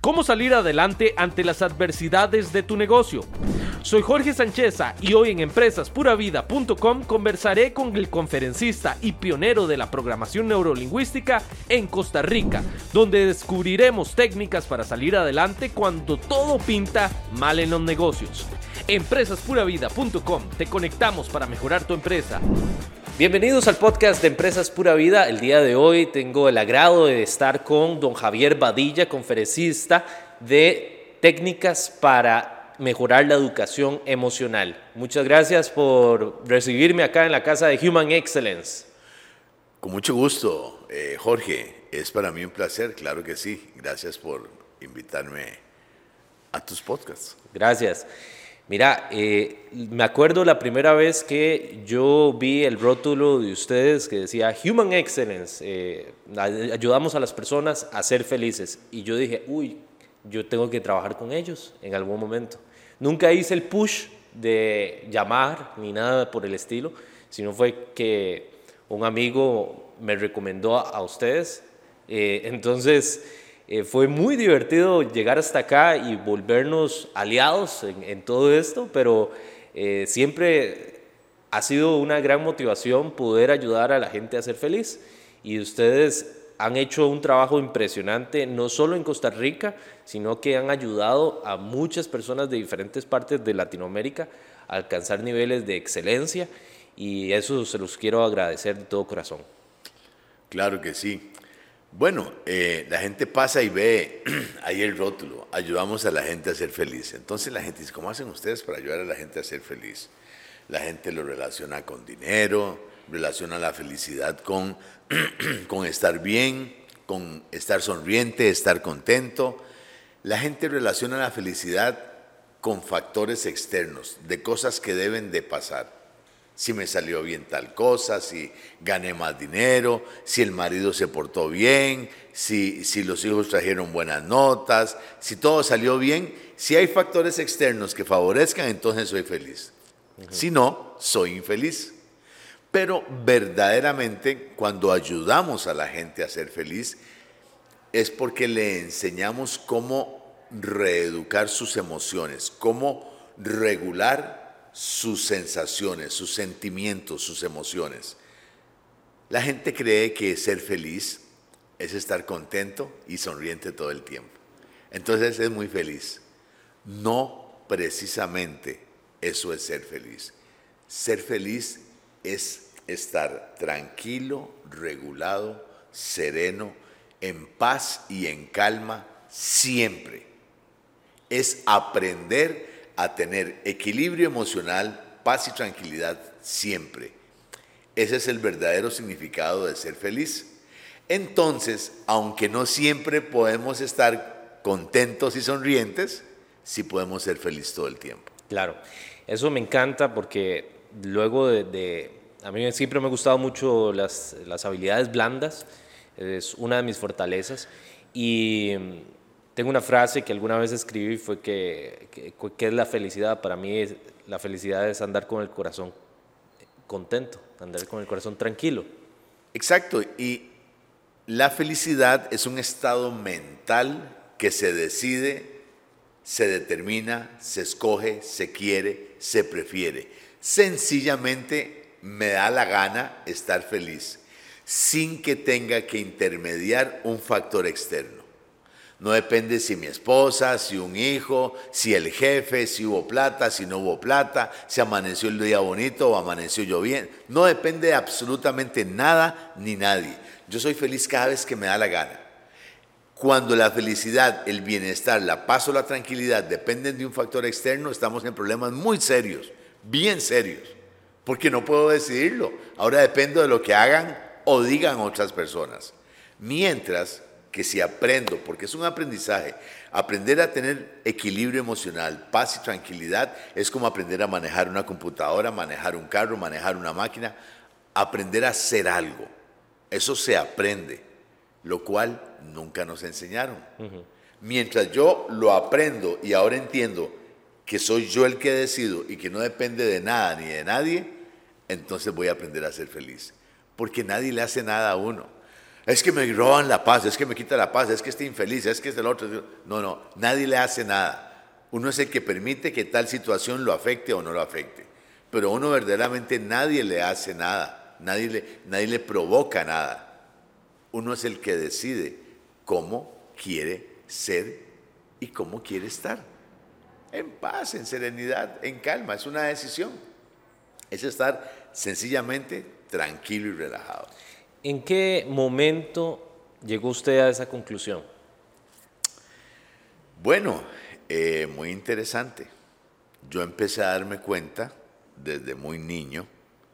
¿Cómo salir adelante ante las adversidades de tu negocio? Soy Jorge Sancheza y hoy en empresaspuravida.com conversaré con el conferencista y pionero de la programación neurolingüística en Costa Rica, donde descubriremos técnicas para salir adelante cuando todo pinta mal en los negocios. Empresaspuravida.com, te conectamos para mejorar tu empresa. Bienvenidos al podcast de Empresas Pura Vida. El día de hoy tengo el agrado de estar con don Javier Badilla, conferencista de técnicas para mejorar la educación emocional. Muchas gracias por recibirme acá en la casa de Human Excellence. Con mucho gusto, Jorge. Es para mí un placer, claro que sí. Gracias por invitarme a tus podcasts. Gracias. Mira, me acuerdo la primera vez que yo vi el rótulo de ustedes que decía Human Excellence, ayudamos a las personas a ser felices. Y yo dije, yo tengo que trabajar con ellos en algún momento. Nunca hice el push de llamar ni nada por el estilo, sino fue que un amigo me recomendó a ustedes. Entonces fue muy divertido llegar hasta acá y volvernos aliados en todo esto, pero siempre ha sido una gran motivación poder ayudar a la gente a ser feliz. Y ustedes han hecho un trabajo impresionante, no solo en Costa Rica, sino que han ayudado a muchas personas de diferentes partes de Latinoamérica a alcanzar niveles de excelencia, y eso se los quiero agradecer de todo corazón. Claro que sí. Bueno, la gente pasa y ve ahí el rótulo, ayudamos a la gente a ser feliz. Entonces la gente dice, ¿cómo hacen ustedes para ayudar a la gente a ser feliz? La gente lo relaciona con dinero, relaciona la felicidad con estar bien, con estar sonriente, estar contento. La gente relaciona la felicidad con factores externos, de cosas que deben de pasar. Si me salió bien tal cosa, si gané más dinero, si el marido se portó bien, si los hijos trajeron buenas notas, si todo salió bien. Si hay factores externos que favorezcan, entonces soy feliz. Si no, soy infeliz. Pero verdaderamente, cuando ayudamos a la gente a ser feliz, es porque le enseñamos cómo reeducar sus emociones, cómo regular sus sensaciones, sus sentimientos, sus emociones. La gente cree que ser feliz es estar contento y sonriente todo el tiempo. Entonces es muy feliz. No precisamente eso es ser feliz. Ser feliz es estar tranquilo, regulado, sereno, en paz y en calma siempre. Es aprender a tener equilibrio emocional, paz y tranquilidad siempre. Ese es el verdadero significado de ser feliz. Entonces, aunque no siempre podemos estar contentos y sonrientes, sí podemos ser felices todo el tiempo. Claro, eso me encanta porque luego a mí siempre me han gustado mucho las habilidades blandas, es una de mis fortalezas, y tengo una frase que alguna vez escribí, fue que es la felicidad. Para mí la felicidad es andar con el corazón contento, andar con el corazón tranquilo. Exacto, y la felicidad es un estado mental que se decide, se determina, se escoge, se quiere, se prefiere. Sencillamente me da la gana estar feliz, sin que tenga que intermediar un factor externo. No depende si mi esposa, si un hijo, si el jefe, si hubo plata, si no hubo plata, si amaneció el día bonito o amaneció lloviendo. No depende de absolutamente nada ni nadie. Yo soy feliz cada vez que me da la gana. Cuando la felicidad, el bienestar, la paz o la tranquilidad dependen de un factor externo, estamos en problemas muy serios, bien serios, porque no puedo decidirlo. Ahora dependo de lo que hagan o digan otras personas. Mientras que si aprendo, porque es un aprendizaje, aprender a tener equilibrio emocional, paz y tranquilidad, es como aprender a manejar una computadora, manejar un carro, manejar una máquina, aprender a hacer algo. Eso se aprende, lo cual nunca nos enseñaron. Mientras yo lo aprendo y ahora entiendo que soy yo el que decido y que no depende de nada ni de nadie, entonces voy a aprender a ser feliz. Porque nadie le hace nada a uno. Es que me roban la paz, es que me quita la paz, es que estoy infeliz, es que es el otro. No, nadie le hace nada. Uno es el que permite que tal situación lo afecte o no lo afecte. Pero uno verdaderamente nadie le hace nada, nadie le provoca nada. Uno es el que decide cómo quiere ser y cómo quiere estar. En paz, en serenidad, en calma, es una decisión. Es estar sencillamente tranquilo y relajado. ¿En qué momento llegó usted a esa conclusión? Bueno, muy interesante. Yo empecé a darme cuenta desde muy niño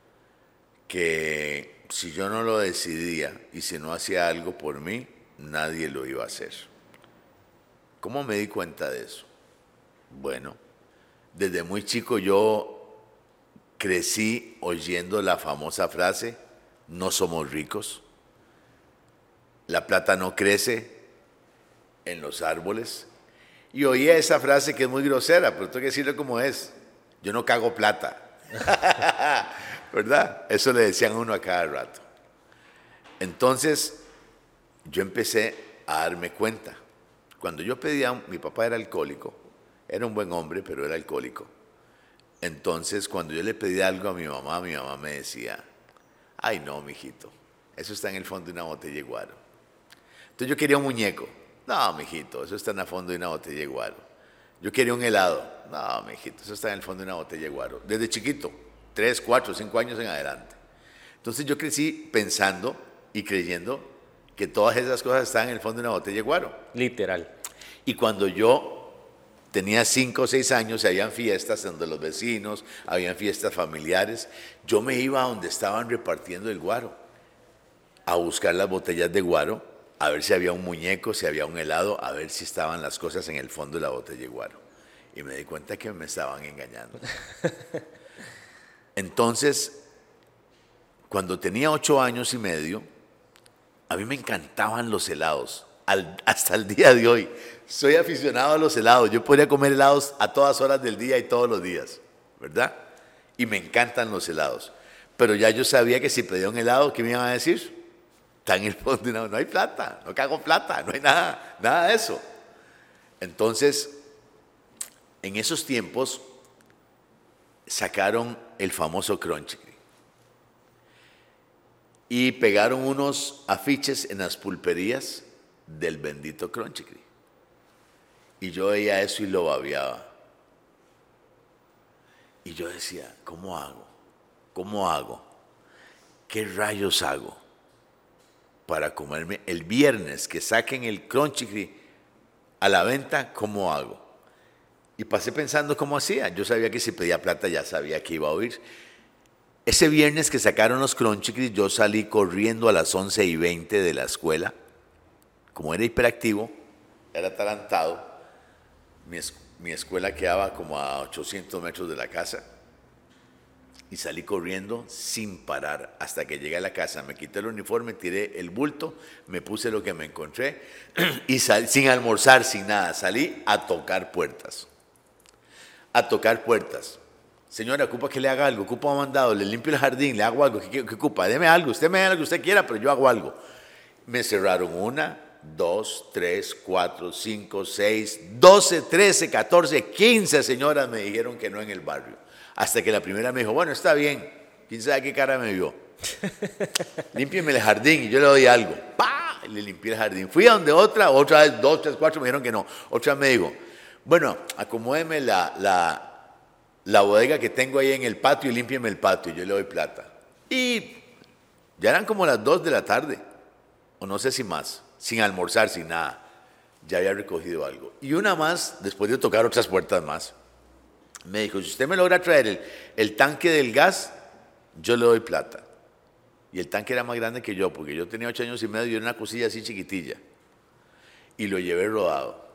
que si yo no lo decidía y si no hacía algo por mí, nadie lo iba a hacer. ¿Cómo me di cuenta de eso? Bueno, desde muy chico yo crecí oyendo la famosa frase, no somos ricos, la plata no crece en los árboles. Y oía esa frase que es muy grosera, pero tengo que decirlo como es, yo no cago plata. ¿Verdad? Eso le decían a uno a cada rato. Entonces, yo empecé a darme cuenta. Cuando yo pedía, mi papá era alcohólico, era un buen hombre, pero era alcohólico. Entonces, cuando yo le pedía algo a mi mamá me decía, ay no, mijito, eso está en el fondo de una botella de guaro. Entonces yo quería un muñeco. No, mijito, eso está en el fondo de una botella de guaro. Yo quería un helado. No, mijito, eso está en el fondo de una botella de guaro. Desde chiquito, 3, 4, 5 años en adelante. Entonces yo crecí pensando y creyendo que todas esas cosas estaban en el fondo de una botella de guaro. Literal. Y cuando yo tenía 5 o 6 años y habían fiestas donde los vecinos, habían fiestas familiares, yo me iba a donde estaban repartiendo el guaro, a buscar las botellas de guaro, a ver si había un muñeco, si había un helado, a ver si estaban las cosas en el fondo de la botella de guaro. Y me di cuenta que me estaban engañando. Entonces, cuando tenía 8 años y medio, a mí me encantaban los helados. Hasta el día de hoy, soy aficionado a los helados. Yo podría comer helados a todas horas del día y todos los días, ¿verdad? Y me encantan los helados. Pero ya yo sabía que si pedía un helado, ¿qué me iban a decir? Está en el fondo, no hay plata, no cago plata, no hay nada de eso. Entonces, en esos tiempos, sacaron el famoso Crunchyroll y pegaron unos afiches en las pulperías del bendito Crunchyroll. Y yo veía eso y lo babeaba. Y yo decía, ¿cómo hago? ¿Cómo hago? ¿Qué rayos hago para comerme el viernes que saquen el Crunchyroll a la venta? ¿Cómo hago? Y pasé pensando cómo hacía. Yo sabía que si pedía plata ya sabía que iba a oír. Ese viernes que sacaron los Crunchyroll, yo salí corriendo a las 11:20 de la escuela. Como era hiperactivo, era atarantado, mi escuela quedaba como a 800 metros de la casa. Y salí corriendo sin parar hasta que llegué a la casa. Me quité el uniforme, tiré el bulto, me puse lo que me encontré y salí, sin almorzar, sin nada. Salí a tocar puertas. A tocar puertas. Señora, ¿ocupa que le haga algo? ¿Ocupa un mandado? ¿Le limpio el jardín? ¿Le hago algo? ¿Qué ocupa? Deme algo. Usted me da lo que usted quiera, pero yo hago algo. Me cerraron 1, 2, 3, 4, 5, 6, 12, 13, 14, 15 señoras me dijeron que no en el barrio. Hasta que la primera me dijo, bueno, está bien. ¿Quién sabe qué cara me vio? Límpieme el jardín y yo le doy algo. ¡Pah! Le limpié el jardín. Fui a donde otra vez, 2, 3, 4 me dijeron que no. Otra me dijo, bueno, acomódeme la bodega que tengo ahí en el patio y límpieme el patio. Y yo le doy plata. Y ya eran como las 2 de la tarde, o no sé si más, sin almorzar, sin nada. Ya había recogido algo. Y una más, después de tocar otras puertas más, me dijo, si usted me logra traer el tanque del gas, yo le doy plata. Y el tanque era más grande que yo, porque yo tenía 8 años y medio y era una cosilla así chiquitilla. Y lo llevé rodado.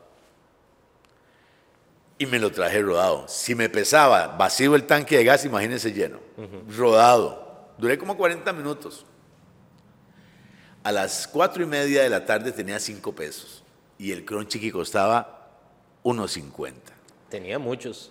Y me lo traje rodado. Si me pesaba vacío el tanque de gas, imagínense lleno. Rodado. Duré como 40 minutos. A las 4:30 de la tarde tenía 5 pesos. Y el Crunchyroll costaba 1.50. Tenía muchos.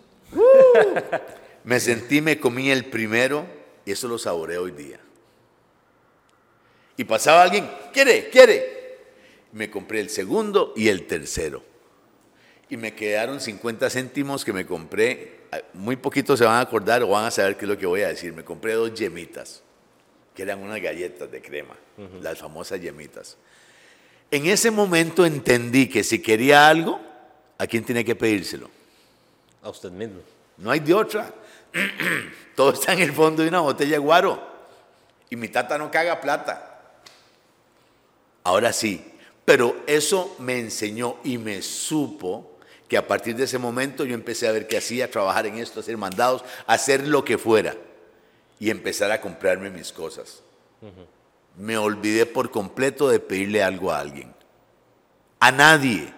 Me comí el primero y eso lo saboreé hoy día. Y pasaba alguien, quiere. Me compré el segundo y el tercero. Y me quedaron 50 céntimos que me compré. Muy poquitos se van a acordar o van a saber qué es lo que voy a decir. Me compré 2 yemitas, que eran unas galletas de crema, las famosas yemitas. En ese momento entendí que si quería algo, ¿a quién tenía que pedírselo? A usted mismo. No hay de otra. Todo está en el fondo de una botella de guaro. Y mi tata no caga plata. Ahora sí, pero eso me enseñó y me supo que a partir de ese momento yo empecé a ver qué hacía, trabajar en esto, hacer mandados, hacer lo que fuera y empezar a comprarme mis cosas. Me olvidé por completo de pedirle algo a alguien, a nadie.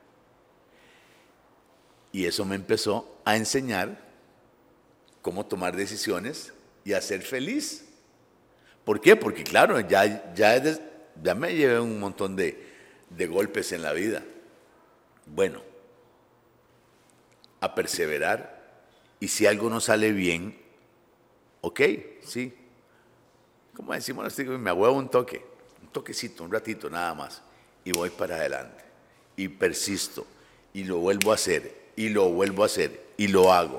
Y eso me empezó a enseñar cómo tomar decisiones y a ser feliz. ¿Por qué? Porque claro, ya me llevé un montón de golpes en la vida. Bueno, a perseverar, y si algo no sale bien, ok, sí. Como decimos, me huevo un toquecito, un ratito nada más, y voy para adelante, y persisto, y lo vuelvo a hacer, y lo vuelvo a hacer, y lo hago.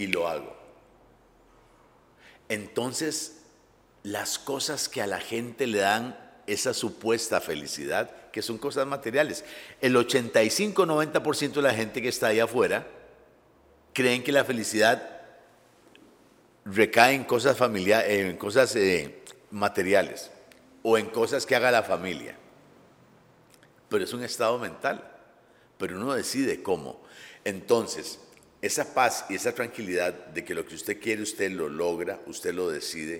Entonces, las cosas que a la gente le dan esa supuesta felicidad, que son cosas materiales, el 85-90% de la gente que está ahí afuera creen que la felicidad recae en cosas familiares, en cosas materiales o en cosas que haga la familia. Pero es un estado mental, pero uno decide cómo. Entonces, esa paz y esa tranquilidad de que lo que usted quiere, usted lo logra, usted lo decide,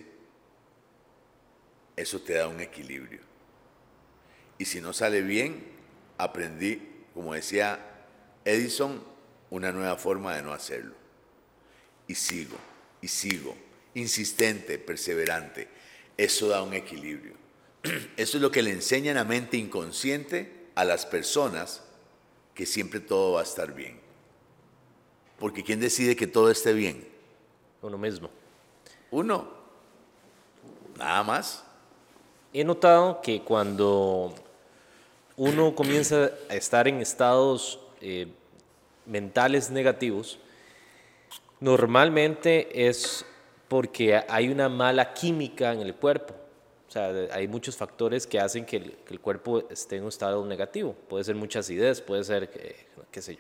eso te da un equilibrio. Y si no sale bien, aprendí, como decía Edison, una nueva forma de no hacerlo. Y sigo, insistente, perseverante. Eso da un equilibrio. Eso es lo que le enseña en la mente inconsciente a las personas, que siempre todo va a estar bien. Porque ¿quién decide que todo esté bien? Uno mismo. Uno. Nada más. He notado que cuando uno comienza a estar en estados mentales negativos, normalmente es porque hay una mala química en el cuerpo. O sea, hay muchos factores que hacen que el cuerpo esté en un estado negativo. Puede ser mucha acidez, puede ser, qué sé yo.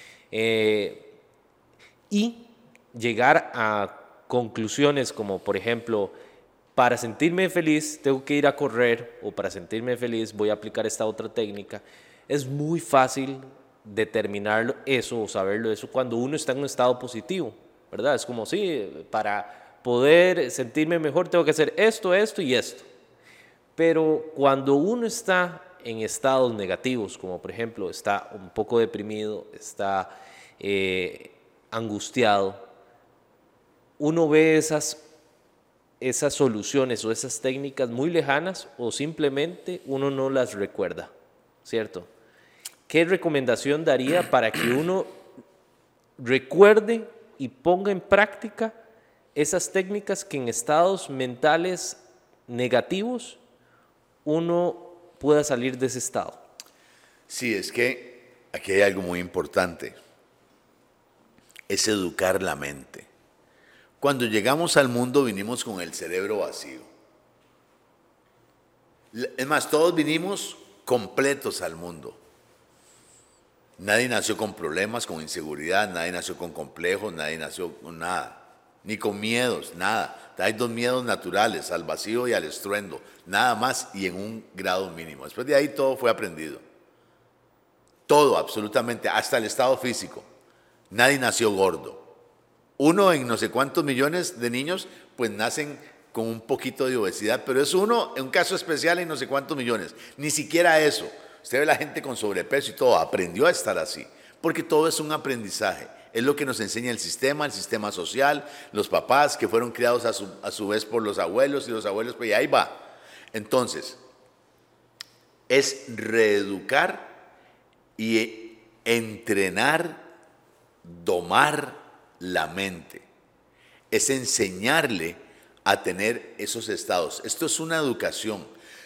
Y llegar a conclusiones como, por ejemplo, para sentirme feliz tengo que ir a correr, o para sentirme feliz voy a aplicar esta otra técnica. Es muy fácil determinar eso o saberlo eso cuando uno está en un estado positivo, ¿verdad? Es como, sí, para poder sentirme mejor tengo que hacer esto, esto y esto. Pero cuando uno está en estados negativos, como por ejemplo está un poco deprimido, está angustiado, uno ve esas soluciones o esas técnicas muy lejanas, o simplemente uno no las recuerda, ¿cierto? ¿Qué recomendación daría para que uno recuerde y ponga en práctica esas técnicas que en estados mentales negativos uno pueda salir de ese estado? Sí, es que aquí hay algo muy importante. Es educar la mente. Cuando llegamos al mundo vinimos con el cerebro vacío. Es más, todos vinimos completos al mundo. Nadie nació con problemas, con inseguridad, nadie nació con complejos, nadie nació con nada, ni con miedos, nada. Hay 2 miedos naturales, al vacío y al estruendo, nada más, y en un grado mínimo. Después de ahí todo fue aprendido. Todo, absolutamente, hasta el estado físico. Nadie nació gordo. Uno en no sé cuántos millones de niños, pues nacen con un poquito de obesidad, pero es uno en un caso especial en no sé cuántos millones. Ni siquiera eso. Usted ve la gente con sobrepeso y todo, aprendió a estar así, porque todo es un aprendizaje. Es lo que nos enseña el sistema social, los papás que fueron criados a su vez por los abuelos, y los abuelos, pues y ahí va. Entonces, es reeducar y entrenar, domar la mente. Es enseñarle a tener esos estados. Esto es una educación.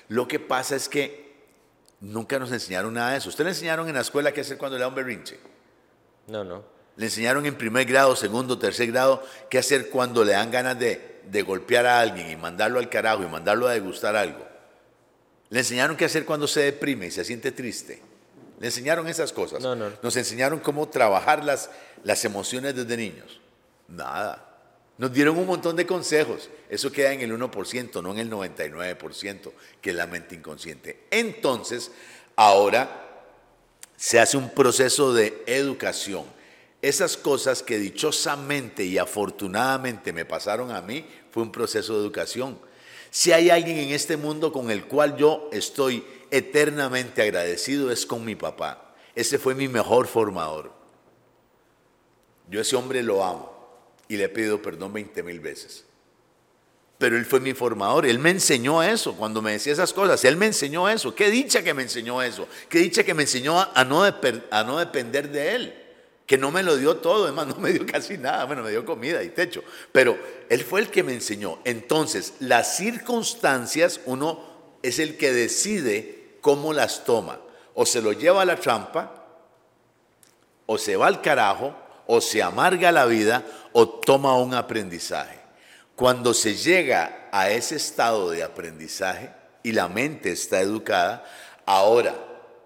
Lo que pasa es que nunca nos enseñaron nada de eso. ¿Usted le enseñaron en la escuela qué hacer cuando le da un berrinche? No. Le enseñaron en primer grado, segundo, tercer grado, qué hacer cuando le dan ganas de golpear a alguien y mandarlo al carajo y mandarlo a degustar algo. Le enseñaron qué hacer cuando se deprime y se siente triste. Le enseñaron esas cosas. No. Nos enseñaron cómo trabajar las emociones desde niños. Nada. Nos dieron un montón de consejos. Eso queda en el 1%, no en el 99%, que es la mente inconsciente. Entonces, ahora se hace un proceso de educación. Esas cosas que dichosamente y afortunadamente me pasaron a mí, fue un proceso de educación. Si hay alguien en este mundo con el cual yo estoy eternamente agradecido, es con mi papá. Ese fue mi mejor formador. Yo a ese hombre lo amo y le he pedido perdón 20,000 veces. Pero él fue mi formador, él me enseñó eso, cuando me decía esas cosas, él me enseñó eso. Qué dicha que me enseñó eso, qué dicha que me enseñó a no depender de él. Que no me lo dio todo, además no me dio casi nada, bueno, me dio comida y techo, pero él fue el que me enseñó. Entonces, las circunstancias, uno es el que decide cómo las toma, o se lo lleva a la trampa, o se va al carajo, o se amarga la vida, o toma un aprendizaje. Cuando se llega a ese estado de aprendizaje y la mente está educada, ahora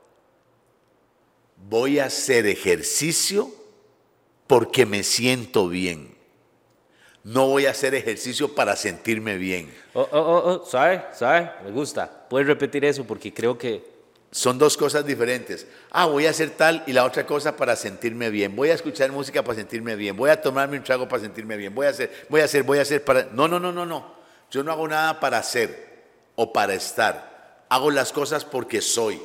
voy a hacer ejercicio porque me siento bien. No voy a hacer ejercicio para sentirme bien. ¿Sabe? Me gusta. ¿Puedes repetir eso? Porque creo que... Son dos cosas diferentes. Voy a hacer tal y la otra cosa para sentirme bien. Voy a escuchar música para sentirme bien. Voy a tomarme un trago para sentirme bien. Voy a hacer para... No. Yo no hago nada para hacer o para estar. Hago las cosas porque soy.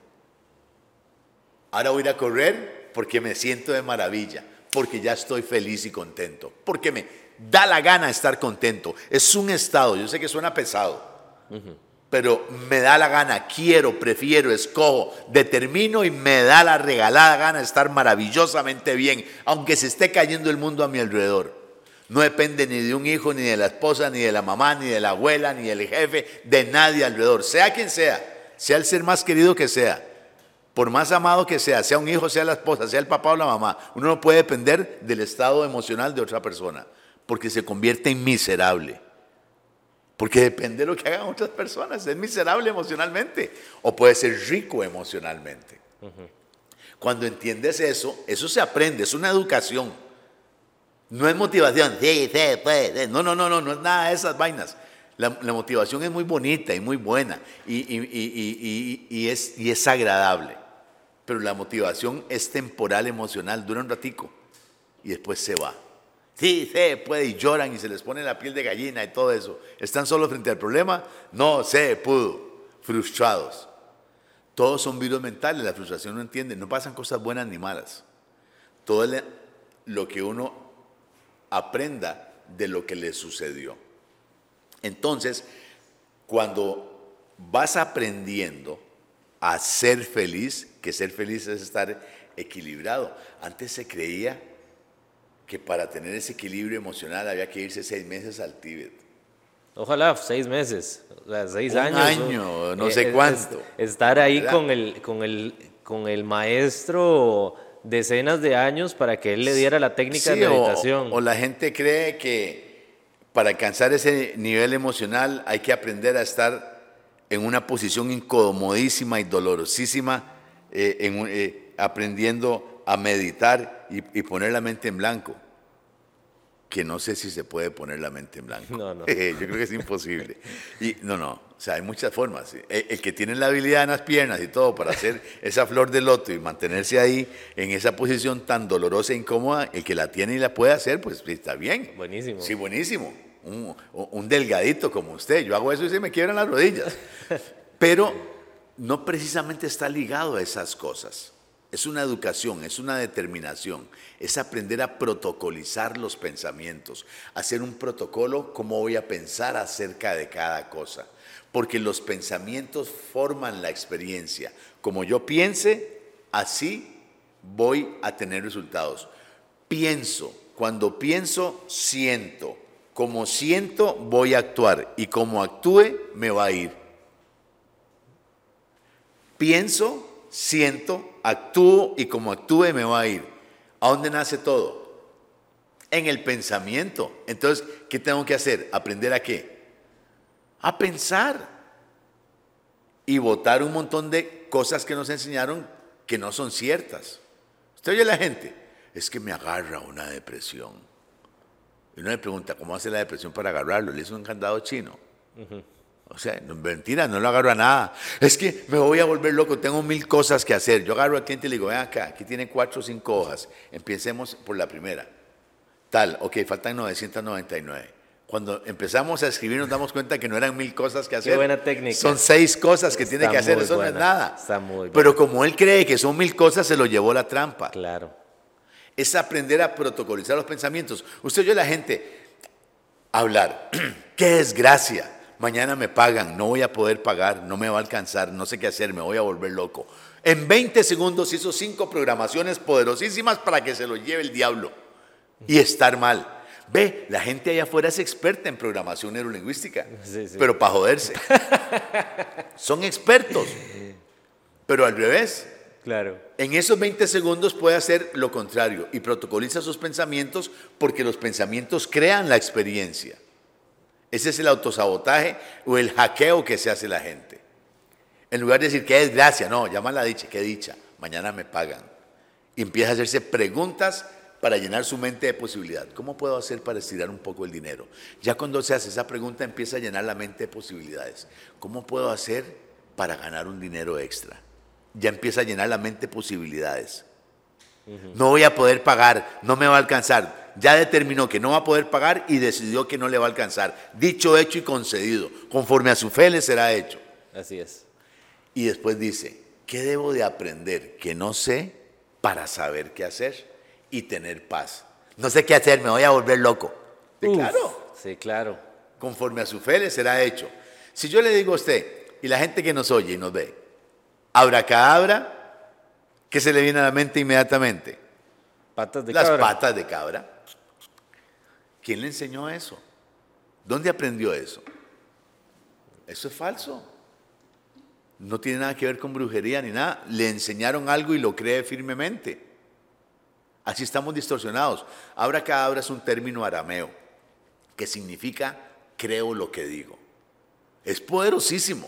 Ahora voy a ir a correr porque me siento de maravilla, porque ya estoy feliz y contento, porque me da la gana estar contento. Es un estado, yo sé que suena pesado, pero me da la gana, quiero, prefiero, escojo, determino y me da la regalada gana de estar maravillosamente bien, aunque se esté cayendo el mundo a mi alrededor. No depende ni de un hijo, ni de la esposa, ni de la mamá, ni de la abuela, ni del jefe, de nadie alrededor, sea quien sea el ser más querido que sea. Por más amado que sea un hijo, sea la esposa, sea el papá o la mamá, uno no puede depender del estado emocional de otra persona, porque se convierte en miserable. Porque depende de lo que hagan otras personas, es miserable emocionalmente, o puede ser rico emocionalmente. Cuando entiendes eso se aprende, es una educación. No es motivación, sí, pues. No es nada de esas vainas. La motivación es muy bonita y muy buena y es agradable. Pero la motivación es temporal, emocional, dura un ratico y después se va. Sí, se puede, y lloran y se les pone la piel de gallina y todo eso. ¿Están solos frente al problema? No se pudo. Frustrados. Todos son virus mentales, la frustración no entiende, no pasan cosas buenas ni malas. Todo lo que uno aprenda de lo que le sucedió. Entonces, cuando vas aprendiendo a ser feliz, que ser feliz es estar equilibrado. Antes se creía que para tener ese equilibrio emocional había que irse 6 meses al Tíbet. Ojalá 6 meses, o sea, 6 Un años. año, no sé cuánto. Estar ahí ¿verdad? con el maestro decenas de años para que él le diera la técnica de meditación. O la gente cree que para alcanzar ese nivel emocional hay que aprender a estar en una posición incomodísima y dolorosísima, aprendiendo a meditar y poner la mente en blanco. Que no sé si se puede poner la mente en blanco. No. Yo creo que es imposible. O sea, hay muchas formas. El que tiene la habilidad en las piernas y todo para hacer esa flor de loto y mantenerse ahí en esa posición tan dolorosa e incómoda, el que la tiene y la puede hacer, pues está bien. Buenísimo. Sí, buenísimo. Un delgadito como usted. Yo hago eso y se me quiebran las rodillas. Pero no precisamente está ligado a esas cosas. Es una educación, es una determinación, es aprender a protocolizar los pensamientos, hacer un protocolo, cómo voy a pensar acerca de cada cosa, porque los pensamientos forman la experiencia. Como yo piense, así voy a tener resultados. Cuando pienso, siento, como siento, voy a actuar y como actúe, me va a ir. pienso, siento, actúo y como actúe me va a ir. ¿A dónde nace todo? En el pensamiento. Entonces, ¿qué tengo que hacer? ¿Aprender a qué? A pensar. Y botar un montón de cosas que nos enseñaron que no son ciertas. Usted oye a la gente, es que me agarra una depresión. Y uno le pregunta, ¿cómo hace la depresión para agarrarlo? Le hizo un candado chino. O sea, mentira, no lo agarro a nada. Es que me voy a volver loco, tengo 1000 cosas que hacer. Yo agarro al cliente y le digo, ven acá, aquí tiene 4 o 5 hojas. Empecemos por la primera. Tal, ok, faltan 999. Cuando empezamos a escribir nos damos cuenta que no eran 1000 cosas que hacer. Qué buena técnica. Son 6 cosas que tiene que hacer, eso no es nada. Está muy buena. Pero como él cree que son 1000 cosas, se lo llevó la trampa. Claro. Es aprender a protocolizar los pensamientos. Usted oye a la gente hablar, qué desgracia, mañana me pagan, no voy a poder pagar, no me va a alcanzar, no sé qué hacer, me voy a volver loco. En 20 segundos hizo 5 programaciones poderosísimas para que se lo lleve el diablo y estar mal. Ve, la gente allá afuera es experta en programación neurolingüística, sí. Pero para joderse. Son expertos, pero al revés. Claro. En esos 20 segundos puede hacer lo contrario y protocoliza sus pensamientos porque los pensamientos crean la experiencia. Ese es el autosabotaje o el hackeo que se hace la gente. En lugar de decir, qué desgracia, no, llama la dicha, qué dicha, mañana me pagan. Y empieza a hacerse preguntas para llenar su mente de posibilidad. ¿Cómo puedo hacer para estirar un poco el dinero? Ya cuando se hace esa pregunta empieza a llenar la mente de posibilidades. ¿Cómo puedo hacer para ganar un dinero extra? Ya empieza a llenar la mente de posibilidades. No voy a poder pagar, no me va a alcanzar. Ya determinó que no va a poder pagar y decidió que no le va a alcanzar. Dicho, hecho y concedido. Conforme a su fe le será hecho. Así es. Y después dice, ¿qué debo de aprender que no sé para saber qué hacer y tener paz? No sé qué hacer, me voy a volver loco. Claro. Sí, claro. Conforme a su fe le será hecho. Si yo le digo a usted, y la gente que nos oye y nos ve, abracadabra, ¿qué se le viene a la mente inmediatamente? Patas de Las cabra. patas de cabra. ¿Quién le enseñó eso? ¿Dónde aprendió eso? Eso es falso. No tiene nada que ver con brujería ni nada. Le enseñaron algo y lo cree firmemente. Así estamos distorsionados. Abracadabra es un término arameo que significa creo lo que digo. Es poderosísimo.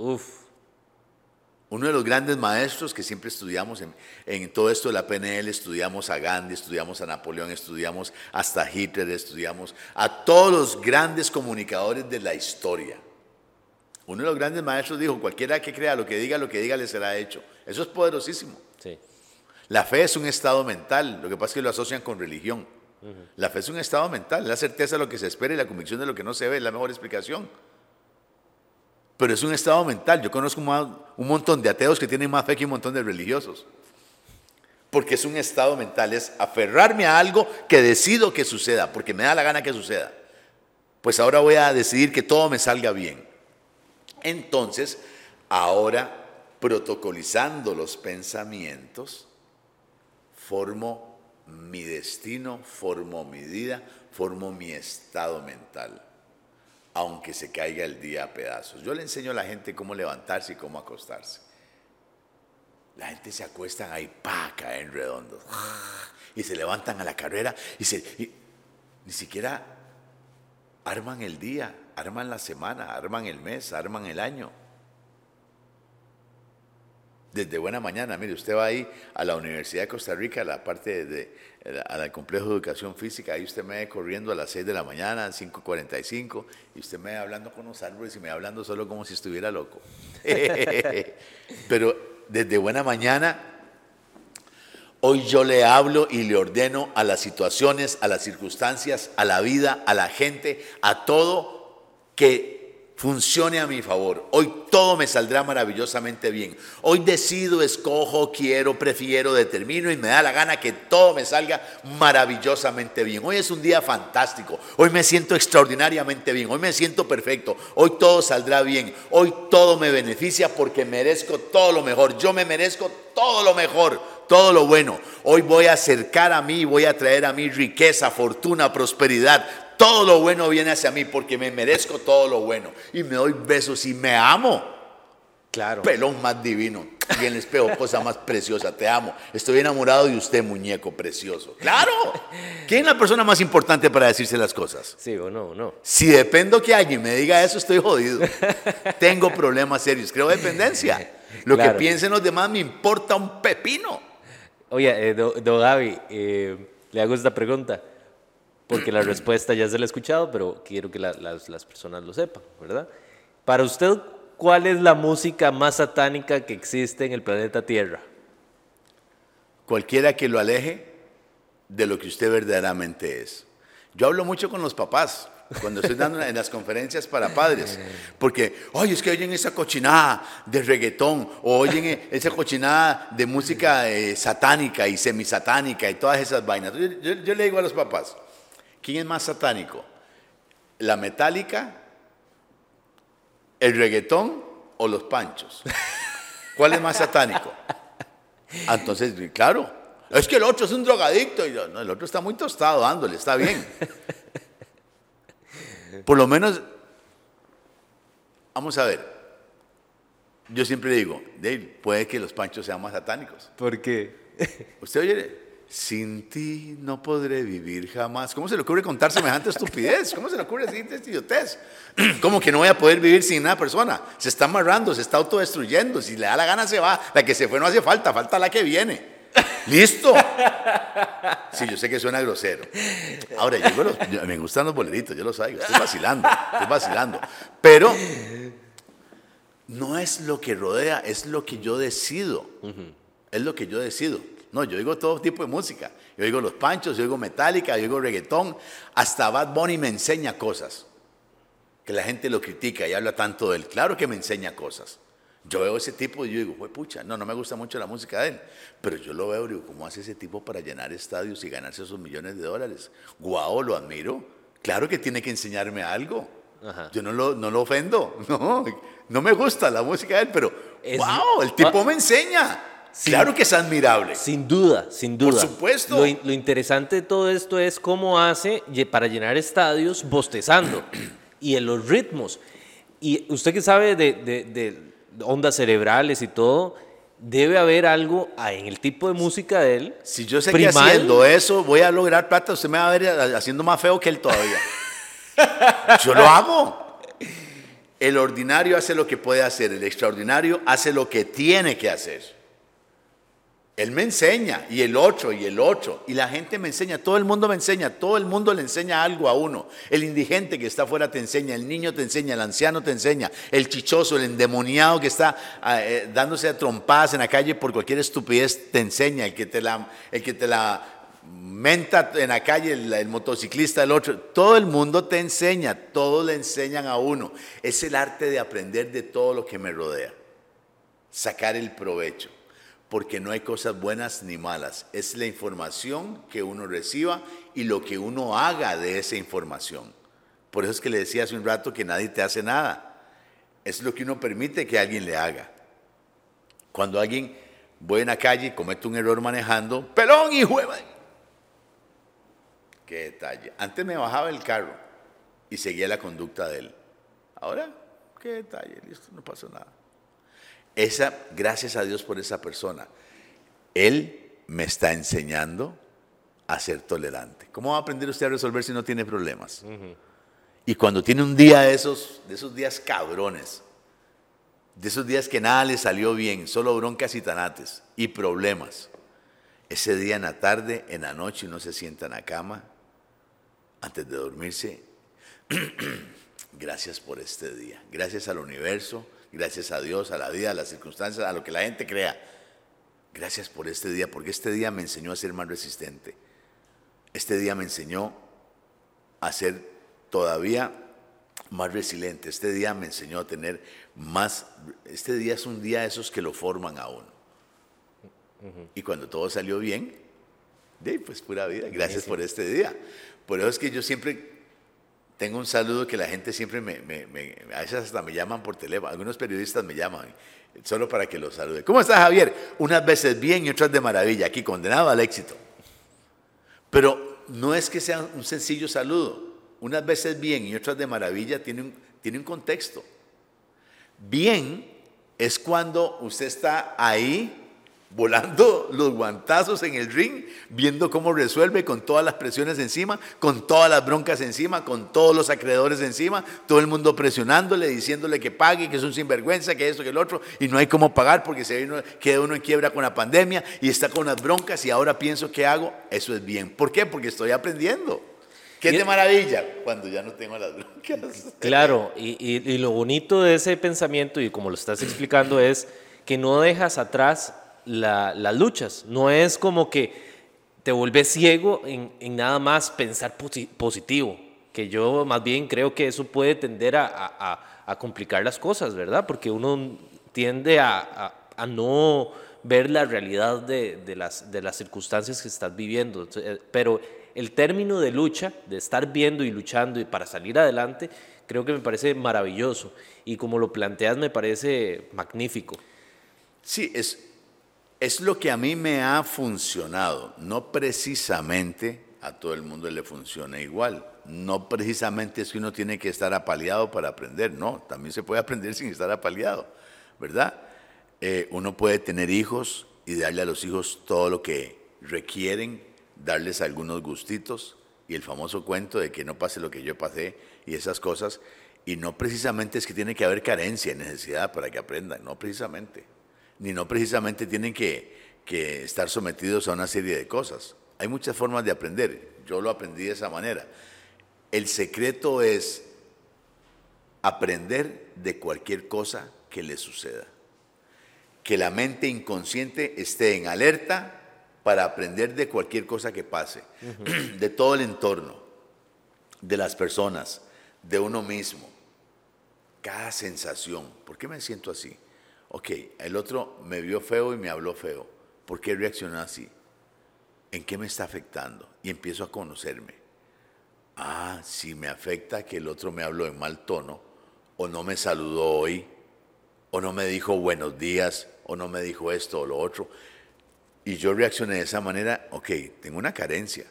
Uno de los grandes maestros que siempre estudiamos en todo esto de la PNL, estudiamos a Gandhi, estudiamos a Napoleón, estudiamos hasta Hitler, estudiamos a todos los grandes comunicadores de la historia. Uno de los grandes maestros dijo, cualquiera que crea lo que diga le será hecho. Eso es poderosísimo. Sí. La fe es un estado mental, lo que pasa es que lo asocian con religión. La fe es un estado mental, la certeza de lo que se espera y la convicción de lo que no se ve es la mejor explicación. Pero es un estado mental. Yo conozco un montón de ateos que tienen más fe que un montón de religiosos. Porque es un estado mental, es aferrarme a algo que decido que suceda, porque me da la gana que suceda. Pues ahora voy a decidir que todo me salga bien. Entonces, ahora, protocolizando los pensamientos, formo mi destino, formo mi vida, formo mi estado mental. Aunque se caiga el día a pedazos. Yo le enseño a la gente cómo levantarse y cómo acostarse. La gente se acuestan ahí, caen redondos. Y se levantan a la carrera y ni siquiera arman el día, arman la semana, arman el mes, arman el año. Desde buena mañana, mire, usted va ahí a la Universidad de Costa Rica, a la parte al complejo de educación física, ahí usted me ve corriendo a las 6 de la mañana, 5:45, y usted me ve hablando con los árboles y me ve hablando solo como si estuviera loco. Pero desde buena mañana, hoy yo le hablo y le ordeno a las situaciones, a las circunstancias, a la vida, a la gente, a todo que funcione a mi favor. Hoy todo me saldrá maravillosamente bien. Hoy decido, escojo, quiero, prefiero, determino y me da la gana que todo me salga maravillosamente bien. Hoy es un día fantástico. Hoy me siento extraordinariamente bien. Hoy me siento perfecto. Hoy todo saldrá bien. Hoy todo me beneficia porque merezco todo lo mejor. Yo me merezco todo lo mejor, todo lo bueno. Hoy voy a acercar a mí, voy a traer a mí riqueza, fortuna, prosperidad. Todo lo bueno viene hacia mí porque me merezco todo lo bueno. Y me doy besos y me amo. Claro. Pelón más divino. Y en el espejo, cosa más preciosa, te amo. Estoy enamorado de usted, muñeco precioso. ¡Claro! ¿Quién es la persona más importante para decirse las cosas? Sí o no, no. Si dependo que alguien me diga eso, estoy jodido. Tengo problemas serios. Creo dependencia. Lo Claro. que piensen los demás me importa un pepino. Oye, don Gaby, le hago esta pregunta, porque la respuesta ya se la he escuchado, pero quiero que las personas lo sepan, ¿verdad? Para usted, ¿cuál es la música más satánica que existe en el planeta Tierra? Cualquiera que lo aleje de lo que usted verdaderamente es. Yo hablo mucho con los papás cuando estoy dando en las conferencias para padres, porque, oye, es que oyen esa cochinada de reggaetón, o oyen esa cochinada de música satánica y semisatánica y todas esas vainas. Yo le digo a los papás, ¿quién es más satánico? ¿La metálica, el reggaetón o los panchos? ¿Cuál es más satánico? Entonces, claro, es que el otro es un drogadicto. Y yo, no, el otro está muy tostado dándole, está bien. Por lo menos, vamos a ver. Yo siempre digo, Dave, puede que los panchos sean más satánicos. ¿Por qué? Usted oye, sin ti no podré vivir jamás. ¿Cómo se le ocurre contar semejante estupidez? ¿Cómo se le ocurre decir esta idiotez? ¿Cómo que no voy a poder vivir sin una persona? Se está amarrando, se está autodestruyendo. Si le da la gana se va. La que se fue no hace falta, falta la que viene. ¡Listo! Sí, yo sé que suena grosero. Ahora, me gustan los boleritos, yo los hago, estoy vacilando. Pero no es lo que rodea, es lo que yo decido. Es lo que yo decido. No, yo oigo todo tipo de música. Yo oigo los panchos, yo oigo Metallica, yo oigo reggaetón. Hasta Bad Bunny me enseña cosas. Que la gente lo critica y habla tanto de él. Claro que me enseña cosas. Yo veo ese tipo y yo digo, pucha, no me gusta mucho la música de él. Pero yo lo veo y digo, ¿cómo hace ese tipo para llenar estadios y ganarse esos millones de dólares? Guau, lo admiro. Claro que tiene que enseñarme algo. Ajá. Yo no lo ofendo. No me gusta la música de él, pero wow, el tipo me enseña. Claro que es admirable. Sin duda. Por supuesto. Lo interesante de todo esto es cómo hace para llenar estadios bostezando y en los ritmos. Y usted que sabe de ondas cerebrales y todo, debe haber algo en el tipo de música de él. Si yo sé que haciendo eso voy a lograr plata, usted me va a ver haciendo más feo que él todavía. Yo lo hago. El ordinario hace lo que puede hacer, el extraordinario hace lo que tiene que hacer. Él me enseña, y el otro, y la gente me enseña, todo el mundo me enseña, todo el mundo le enseña algo a uno. El indigente que está afuera te enseña, el niño te enseña, el anciano te enseña, el chichoso, el endemoniado que está dándose a trompadas en la calle por cualquier estupidez te enseña, el que te la menta en la calle, el motociclista, el otro, todo el mundo te enseña, todos le enseñan a uno. Es el arte de aprender de todo lo que me rodea, sacar el provecho. Porque no hay cosas buenas ni malas, es la información que uno reciba y lo que uno haga de esa información. Por eso es que le decía hace un rato que nadie te hace nada, es lo que uno permite que alguien le haga. Cuando alguien voy en la calle y comete un error manejando, ¡pelón, hijo de madre! ¡Qué detalle! Antes me bajaba del carro y seguía la conducta de él. Ahora, ¡qué detalle! Listo, no pasó nada. Gracias a Dios por esa persona. Él me está enseñando a ser tolerante. ¿Cómo va a aprender usted a resolver si no tiene problemas? Y cuando tiene un día de esos días cabrones, de esos días que nada le salió bien, solo broncas y tanates y problemas, ese día en la tarde, en la noche, uno se sienta en la cama antes de dormirse. Gracias por este día. Gracias al universo. Gracias a Dios, a la vida, a las circunstancias, a lo que la gente crea. Gracias por este día, porque este día me enseñó a ser más resistente. Este día me enseñó a ser todavía más resiliente. Este día me enseñó a tener más. Este día es un día de esos que lo forman a uno. Y cuando todo salió bien, pues pura vida. Gracias por este día. Por eso es que yo siempre tengo un saludo que la gente siempre a veces hasta me llaman por teléfono, algunos periodistas me llaman solo para que los salude. ¿Cómo estás, Javier? Unas veces bien y otras de maravilla, aquí condenado al éxito. Pero no es que sea un sencillo saludo, unas veces bien y otras de maravilla tiene un contexto. Bien es cuando usted está ahí volando los guantazos en el ring, viendo cómo resuelve con todas las presiones encima, con todas las broncas encima, con todos los acreedores encima, todo el mundo presionándole, diciéndole que pague, que es un sinvergüenza, que esto, que el otro, y no hay cómo pagar porque queda uno en quiebra con la pandemia y está con las broncas y ahora pienso qué hago. Eso es bien. ¿Por qué? Porque estoy aprendiendo. ¿Qué es de maravilla? Cuando ya no tengo las broncas. Claro, y lo bonito de ese pensamiento, y como lo estás explicando, es que no dejas atrás las luchas. No es como que te vuelves ciego en nada más pensar positivo, que yo más bien creo que eso puede tender a complicar las cosas, ¿verdad? Porque uno tiende a no ver la realidad de las circunstancias que estás viviendo. Pero el término de lucha, de estar viendo y luchando y para salir adelante, creo que me parece maravilloso. Y como lo planteas, me parece magnífico. Sí, es lo que a mí me ha funcionado. No precisamente a todo el mundo le funciona igual. No precisamente es que uno tiene que estar apaleado para aprender. No, también se puede aprender sin estar apaleado, ¿verdad? Uno puede tener hijos y darle a los hijos todo lo que requieren, darles algunos gustitos y el famoso cuento de que no pase lo que yo pasé y esas cosas. Y no precisamente es que tiene que haber carencia, necesidad para que aprendan, no precisamente. Ni no precisamente tienen que estar sometidos a una serie de cosas. Hay muchas formas de aprender. Yo lo aprendí de esa manera. El secreto es aprender de cualquier cosa que le suceda. Que la mente inconsciente esté en alerta para aprender de cualquier cosa que pase. De todo el entorno, de las personas, de uno mismo. Cada sensación. ¿Por qué me siento así? Ok, el otro me vio feo y me habló feo. ¿Por qué reaccionó así? ¿En qué me está afectando? Y empiezo a conocerme. Ah, si me afecta que el otro me habló en mal tono, o no me saludó hoy, o no me dijo buenos días, o no me dijo esto o lo otro, y yo reaccioné de esa manera, ok, tengo una carencia.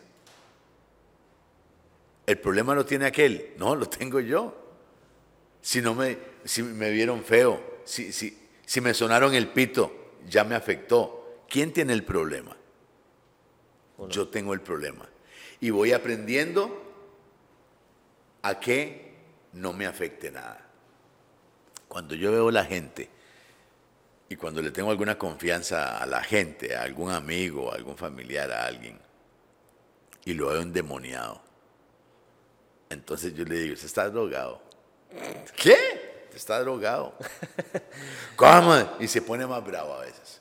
¿El problema lo tiene aquel? No, lo tengo yo. Si me vieron feo, si me sonaron el pito, ya me afectó. ¿Quién tiene el problema? Bueno. Yo tengo el problema. Y voy aprendiendo a que no me afecte nada. Cuando yo veo a la gente y cuando le tengo alguna confianza a la gente, a algún amigo, a algún familiar, a alguien, y lo veo endemoniado, entonces yo le digo, usted está drogado. ¿Qué? Está drogado. ¿Cómo? Y se pone más bravo a veces.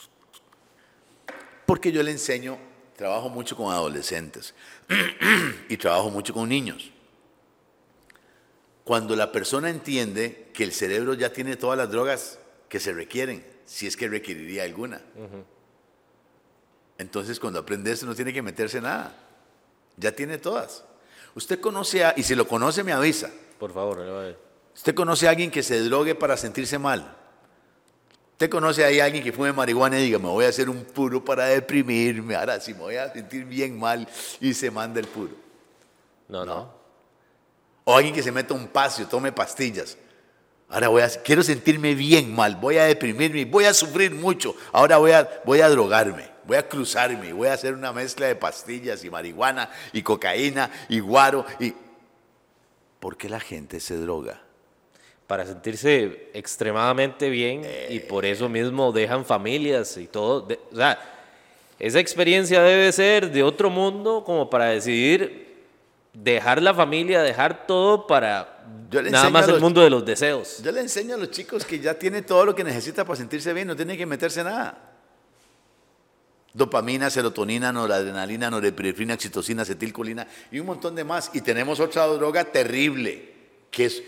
Porque yo le enseño, trabajo mucho con adolescentes y trabajo mucho con niños. Cuando la persona entiende que el cerebro ya tiene todas las drogas que se requieren, si es que requeriría alguna. Entonces cuando aprende eso no tiene que meterse nada. Ya tiene todas. Usted conoce y si lo conoce me avisa. Por favor, a ver. ¿Usted conoce a alguien que se drogue para sentirse mal? ¿Usted conoce a alguien que fume marihuana y diga, me voy a hacer un puro para deprimirme, ahora sí me voy a sentir bien mal y se manda el puro? No. O alguien que se meta un pasio, tome pastillas. Ahora quiero sentirme bien mal, voy a deprimirme, voy a sufrir mucho, ahora voy a drogarme, voy a cruzarme, voy a hacer una mezcla de pastillas y marihuana y cocaína y guaro. ¿Por qué la gente se droga? Para sentirse extremadamente bien y por eso mismo dejan familias y todo. O sea, esa experiencia debe ser de otro mundo como para decidir dejar la familia, dejar todo para nada más el mundo de los deseos. Yo le enseño a los chicos que ya tiene todo lo que necesita para sentirse bien, no tiene que meterse nada. Dopamina, serotonina, noradrenalina, norepinefrina, oxitocina, acetilcolina y un montón de más. Y tenemos otra droga terrible, que es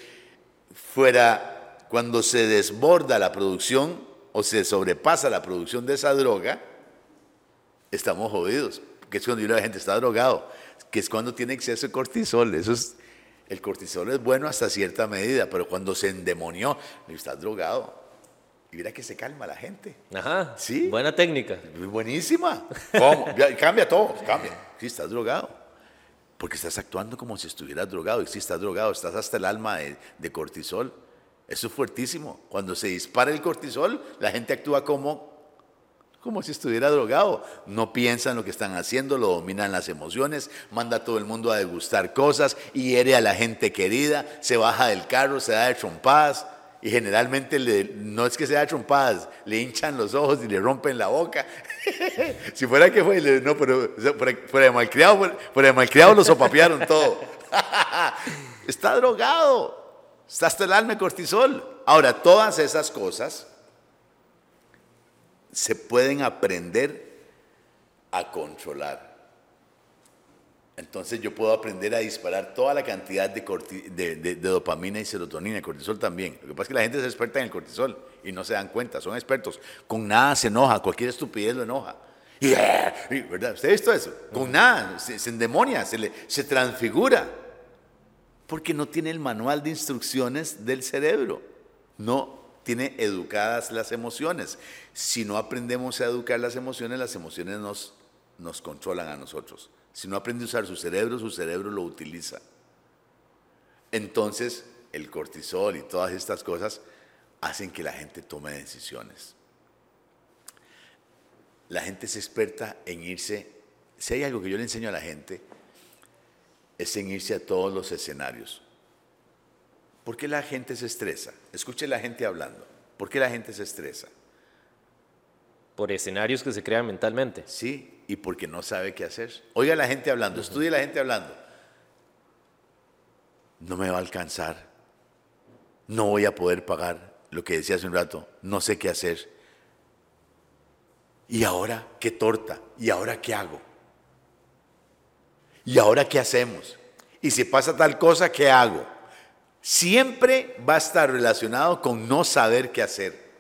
cuando se desborda la producción o se sobrepasa la producción de esa droga, estamos jodidos. Que es cuando la gente está drogado, que es cuando tiene exceso de cortisol. El cortisol es bueno hasta cierta medida, pero cuando se endemonió, está drogado. Y mira que se calma la gente. Ajá, ¿sí? Buena técnica. Buenísima. ¿Cómo? Cambia todo, cambia. Sí, estás drogado. Porque estás actuando como si estuvieras drogado. Y si estás drogado, estás hasta el alma de cortisol. Eso es fuertísimo. Cuando se dispara el cortisol, la gente actúa como si estuviera drogado. No piensa en lo que están haciendo, lo dominan las emociones, manda a todo el mundo a degustar cosas, hiere a la gente querida, se baja del carro, se da de trompadas. Y generalmente no es que se da de trompadas, le hinchan los ojos y le rompen la boca. Si fuera que fue, no, pero fuera de malcriado lo sopapearon todo. Está drogado. Está hasta el alma de cortisol. Ahora, todas esas cosas se pueden aprender a controlar. Entonces yo puedo aprender a disparar toda la cantidad de dopamina y serotonina, cortisol también. Lo que pasa es que la gente es experta en el cortisol y no se dan cuenta, son expertos. Con nada se enoja, cualquier estupidez lo enoja. ¿Verdad? ¿Usted ha visto eso? Con nada, se endemonia, se transfigura. Porque no tiene el manual de instrucciones del cerebro. No tiene educadas las emociones. Si no aprendemos a educar las emociones nos controlan a nosotros. Si no aprende a usar su cerebro lo utiliza. Entonces, el cortisol y todas estas cosas hacen que la gente tome decisiones. La gente es experta en irse. Si hay algo que yo le enseño a la gente, es en irse a todos los escenarios. ¿Por qué la gente se estresa? Escuche la gente hablando. ¿Por qué la gente se estresa? Por escenarios que se crean mentalmente. Sí, y porque no sabe qué hacer. Oiga la gente hablando, estudie la gente hablando. No me va a alcanzar. No voy a poder pagar lo que decía hace un rato. No sé qué hacer. ¿Y ahora qué torta? ¿Y ahora qué hago? ¿Y ahora qué hacemos? Y si pasa tal cosa, ¿qué hago? Siempre va a estar relacionado con no saber qué hacer.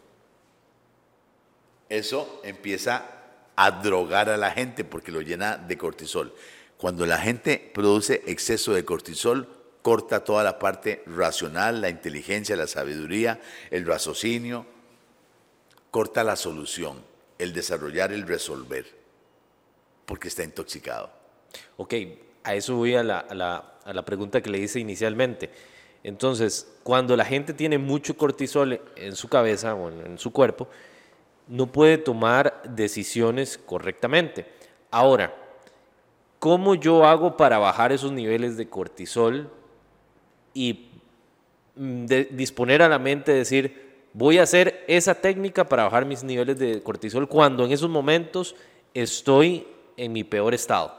Eso empieza a drogar a la gente porque lo llena de cortisol. Cuando la gente produce exceso de cortisol, corta toda la parte racional, la inteligencia, la sabiduría, el raciocinio, corta la solución, el desarrollar, el resolver, porque está intoxicado. Ok, a eso voy a la pregunta que le hice inicialmente. Entonces, cuando la gente tiene mucho cortisol en su cabeza o en su cuerpo, no puede tomar decisiones correctamente. Ahora, ¿cómo yo hago para bajar esos niveles de cortisol y disponer a la mente de decir, voy a hacer esa técnica para bajar mis niveles de cortisol cuando en esos momentos estoy en mi peor estado?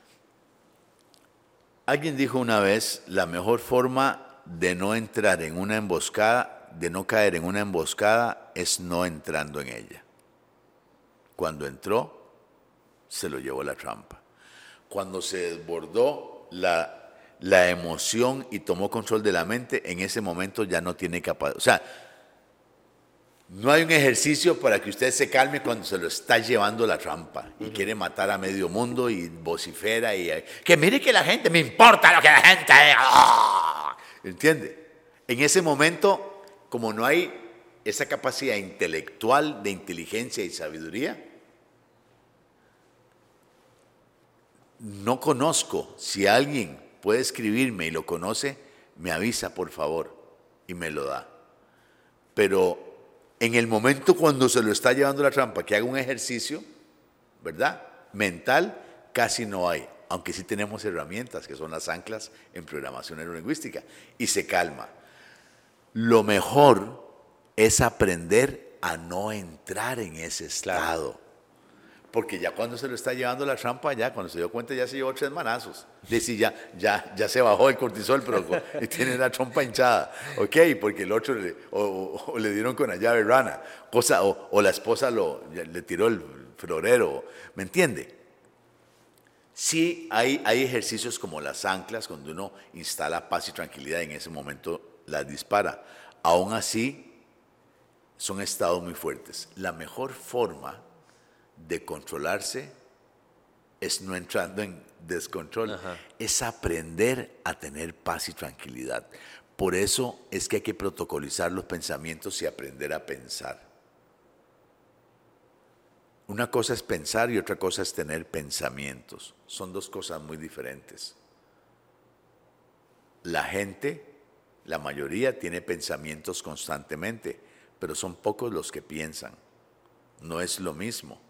Alguien dijo una vez, la mejor forma de no entrar en una emboscada, de no caer en una emboscada, es no entrando en ella. Cuando entró, se lo llevó la trampa. Cuando se desbordó la emoción y tomó control de la mente, en ese momento ya no tiene capacidad. O sea, no hay un ejercicio para que usted se calme cuando se lo está llevando la trampa y quiere matar a medio mundo y vocifera y que mire que la gente, me importa lo que la gente... ¡Oh! ¿Entiende? En ese momento, como no hay esa capacidad intelectual de inteligencia y sabiduría, no conozco. Si alguien puede escribirme y lo conoce, me avisa por favor y me lo da. Pero en el momento cuando se lo está llevando la trampa, que haga un ejercicio, ¿verdad? Mental, casi no hay. Aunque sí tenemos herramientas que son las anclas en programación neurolingüística y se calma. Lo mejor es aprender a no entrar en ese estado. Claro. Porque ya cuando se lo está llevando la trampa, ya cuando se dio cuenta ya se llevó 3 manazos. Decir, ya se bajó el cortisol, pero tiene la trompa hinchada. Ok, porque el otro le dieron con la llave rana. O la esposa le tiró el florero. ¿Me entiende? Sí, hay ejercicios como las anclas, cuando uno instala paz y tranquilidad, en ese momento las dispara. Aún así, son estados muy fuertes. La mejor forma de controlarse es no entrando en descontrol, es aprender a tener paz y tranquilidad. Por eso es que hay que protocolizar los pensamientos y aprender a pensar. Una cosa es pensar y otra cosa es tener pensamientos. Son 2 cosas muy diferentes. La gente La mayoría tiene pensamientos constantemente, pero son pocos los que piensan. No es lo mismo.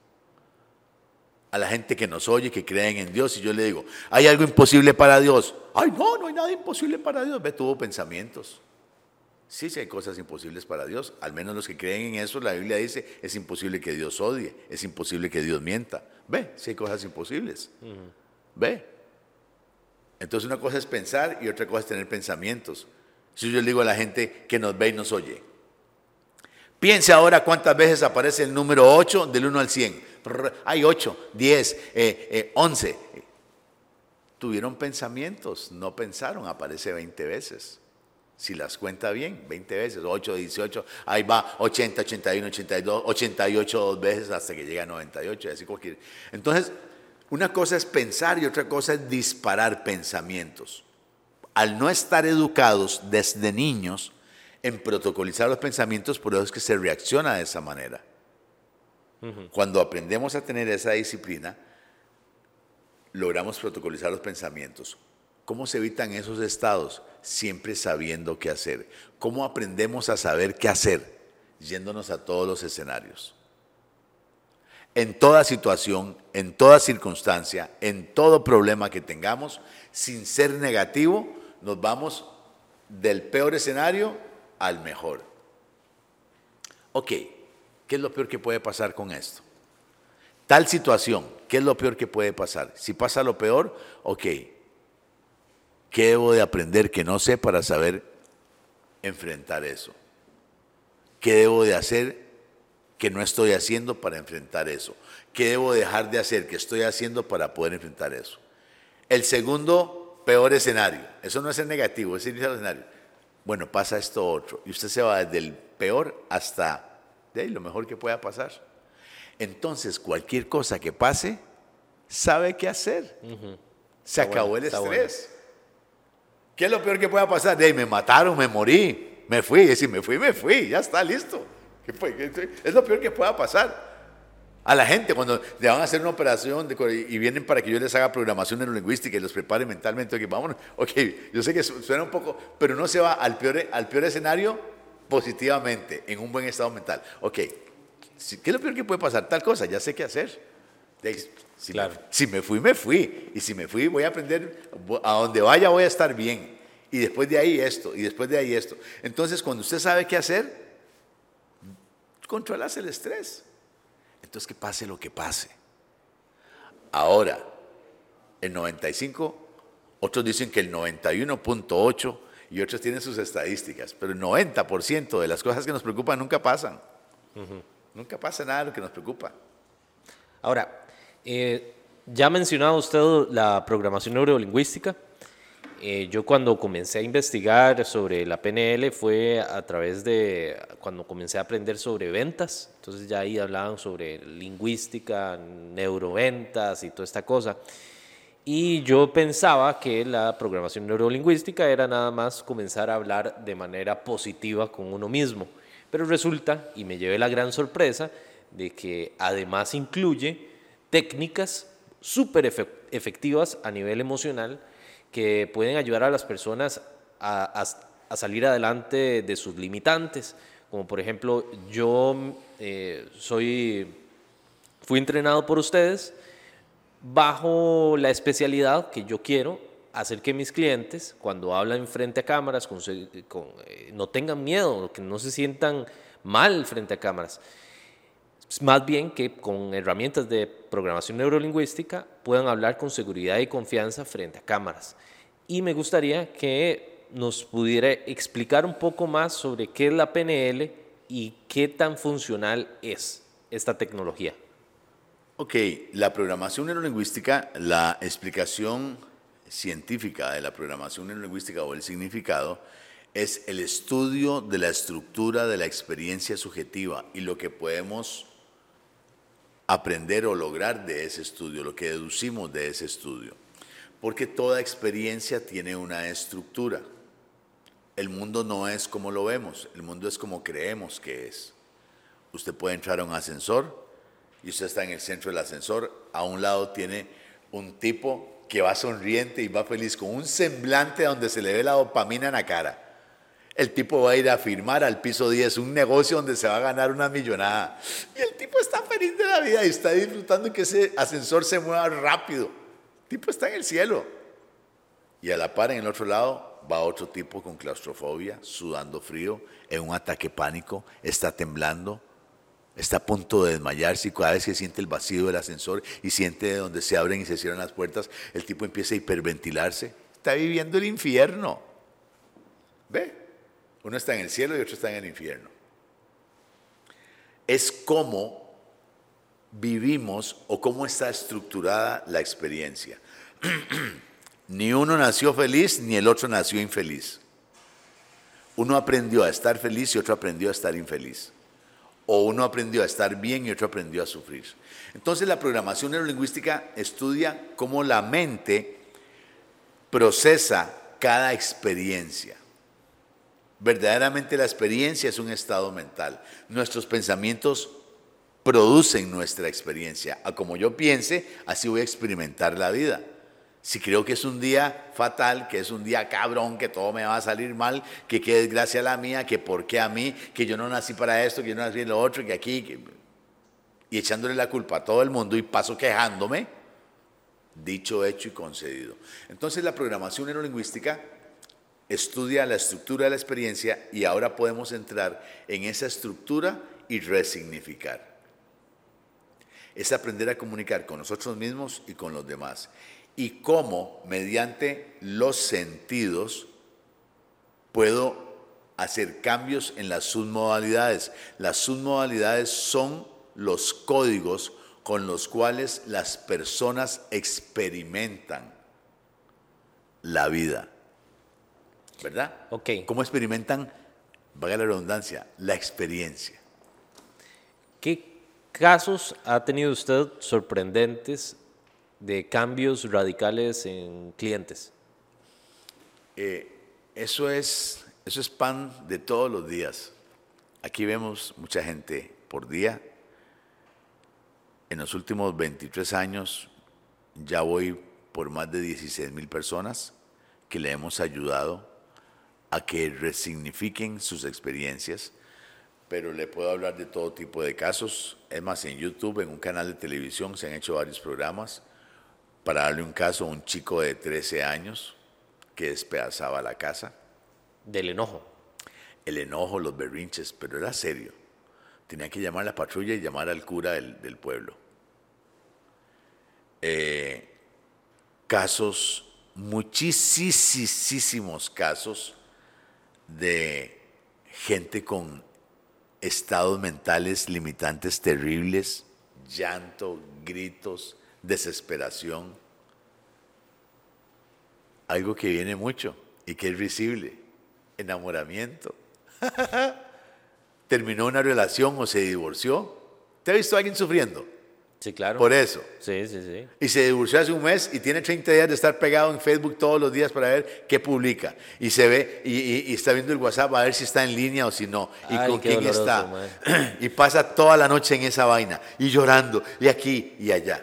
A la gente que nos oye, que creen en Dios, y yo le digo, ¿hay algo imposible para Dios? Ay, no, no hay nada imposible para Dios. Ve, tuvo pensamientos. Sí, sí hay cosas imposibles para Dios. Al menos los que creen en eso, la Biblia dice, es imposible que Dios odie, es imposible que Dios mienta. Ve, sí hay cosas imposibles. Ve. Entonces una cosa es pensar y otra cosa es tener pensamientos. Si yo le digo a la gente que nos ve y nos oye, piense ahora cuántas veces aparece el número 8 del 1 al 100. Hay 8, 10, 11. Tuvieron pensamientos, no pensaron, aparece 20 veces. Si las cuenta bien, 20 veces, 8, 18, ahí va 80, 81, 82, 88 dos veces hasta que llega a 98. Y así cualquier. Entonces, una cosa es pensar y otra cosa es disparar pensamientos. Al no estar educados desde niños en protocolizar los pensamientos, por eso es que se reacciona de esa manera. Cuando aprendemos a tener esa disciplina, logramos protocolizar los pensamientos. ¿Cómo se evitan esos estados? Siempre sabiendo qué hacer. ¿Cómo aprendemos a saber qué hacer? Yéndonos a todos los escenarios. En toda situación, en toda circunstancia, en todo problema que tengamos, sin ser negativo, nos vamos del peor escenario al mejor. Ok, ¿qué es lo peor que puede pasar con esto? Tal situación, ¿qué es lo peor que puede pasar? Si pasa lo peor, ok, ¿qué debo de aprender que no sé para saber enfrentar eso? ¿Qué debo de hacer que no estoy haciendo para enfrentar eso? ¿Qué debo dejar de hacer que estoy haciendo para poder enfrentar eso? El segundo, peor escenario. Eso no es el negativo, es el escenario. Bueno, pasa esto otro. Y usted se va desde el peor hasta de ahí, lo mejor que pueda pasar. Entonces, cualquier cosa que pase, sabe qué hacer. Se acabó el estrés. ¿Qué es lo peor que pueda pasar? De ahí, me mataron, me morí, me fui. Es decir, me fui, ya está, listo. Es lo peor que pueda pasar. A la gente, cuando le van a hacer una operación y vienen para que yo les haga programación neurolingüística y los prepare mentalmente, okay, vámonos. Ok, yo sé que suena un poco, pero no se va al peor escenario positivamente, en un buen estado mental. Ok, ¿qué es lo peor que puede pasar? Tal cosa, ya sé qué hacer. Claro. Si me fui, me fui. Y si me fui, voy a aprender, a donde vaya voy a estar bien. Y después de ahí esto, y después de ahí esto. Entonces, cuando usted sabe qué hacer, controlas el estrés. Entonces, que pase lo que pase. Ahora, el 95, otros dicen que el 91.8 y otros tienen sus estadísticas, pero el 90% de las cosas que nos preocupan nunca pasan. Nunca pasa nada de lo que nos preocupa. Ahora, ya ha mencionado usted la programación neurolingüística. Yo cuando comencé a investigar sobre la PNL fue a través de cuando comencé a aprender sobre ventas. Entonces ya ahí hablaban sobre lingüística, neuroventas y toda esta cosa. Y yo pensaba que la programación neurolingüística era nada más comenzar a hablar de manera positiva con uno mismo. Pero resulta, y me llevé la gran sorpresa, de que además incluye técnicas súper efectivas a nivel emocional que pueden ayudar a las personas a salir adelante de sus limitantes. Como por ejemplo, yo fui entrenado por ustedes bajo la especialidad que yo quiero hacer que mis clientes, cuando hablan frente a cámaras, no tengan miedo, que no se sientan mal frente a cámaras. Más bien que con herramientas de programación neurolingüística puedan hablar con seguridad y confianza frente a cámaras. Y me gustaría que nos pudiera explicar un poco más sobre qué es la PNL y qué tan funcional es esta tecnología. Ok, la programación neurolingüística, la explicación científica de la programación neurolingüística o el significado es el estudio de la estructura de la experiencia subjetiva y lo que podemos aprender o lograr de ese estudio, lo que deducimos de ese estudio. Porque toda experiencia tiene una estructura. El mundo no es como lo vemos, el mundo es como creemos que es. Usted puede entrar a un ascensor y usted está en el centro del ascensor, a un lado tiene un tipo que va sonriente y va feliz, con un semblante donde se le ve la dopamina en la cara. El tipo va a ir a firmar al piso 10 un negocio donde se va a ganar una millonada. Y el tipo está feliz de la vida y está disfrutando que ese ascensor se mueva rápido. El tipo está en el cielo. Y a la par, en el otro lado, va otro tipo con claustrofobia, sudando frío, en un ataque pánico, está temblando, está a punto de desmayarse y cada vez que siente el vacío del ascensor y siente de donde se abren y se cierran las puertas, el tipo empieza a hiperventilarse. Está viviendo el infierno. ¿Ve? Uno está en el cielo y otro está en el infierno. Es cómo vivimos o cómo está estructurada la experiencia. Ni uno nació feliz ni el otro nació infeliz. Uno aprendió a estar feliz y otro aprendió a estar infeliz. O uno aprendió a estar bien y otro aprendió a sufrir. Entonces la programación neurolingüística estudia cómo la mente procesa cada experiencia. Verdaderamente la experiencia es un estado mental. Nuestros pensamientos producen nuestra experiencia. A como yo piense, así voy a experimentar la vida. Si creo que es un día fatal, que es un día cabrón, que todo me va a salir mal, que qué desgracia la mía, que por qué a mí, que yo no nací para esto, que yo no nací en lo otro, que aquí, y echándole la culpa a todo el mundo y paso quejándome, dicho, hecho y concedido. Entonces la programación neurolingüística estudia la estructura de la experiencia y ahora podemos entrar en esa estructura y resignificar. Es aprender a comunicar con nosotros mismos y con los demás. Y cómo, mediante los sentidos, puedo hacer cambios en las submodalidades. Las submodalidades son los códigos con los cuales las personas experimentan la vida. ¿Verdad? Ok. ¿Cómo experimentan, valga la redundancia, la experiencia? ¿Qué casos ha tenido usted sorprendentes de cambios radicales en clientes? Eso es pan de todos los días. Aquí vemos mucha gente por día. En los últimos 23 años ya voy por más de 16,000 personas que le hemos ayudado a que resignifiquen sus experiencias, pero le puedo hablar de todo tipo de casos. Es más, en YouTube, en un canal de televisión, se han hecho varios programas. Para darle un caso, un chico de 13 años que despedazaba la casa. Del enojo. El enojo, los berrinches, pero era serio. Tenía que llamar a la patrulla y llamar al cura del pueblo. Casos, muchísimos casos de gente con estados mentales limitantes terribles, llanto, gritos, desesperación. Algo que viene mucho y que es visible, enamoramiento. Terminó una relación o se divorció. ¿Te ha visto a alguien sufriendo? Sí, claro. Por eso. Sí, sí, sí. Y se divorció hace un mes y tiene 30 días de estar pegado en Facebook todos los días para ver qué publica. Y se ve y está viendo el WhatsApp a ver si está en línea o si no. Y Ay, con qué quién doloroso, está. man. Y pasa toda la noche en esa vaina. Y llorando. Y aquí y allá.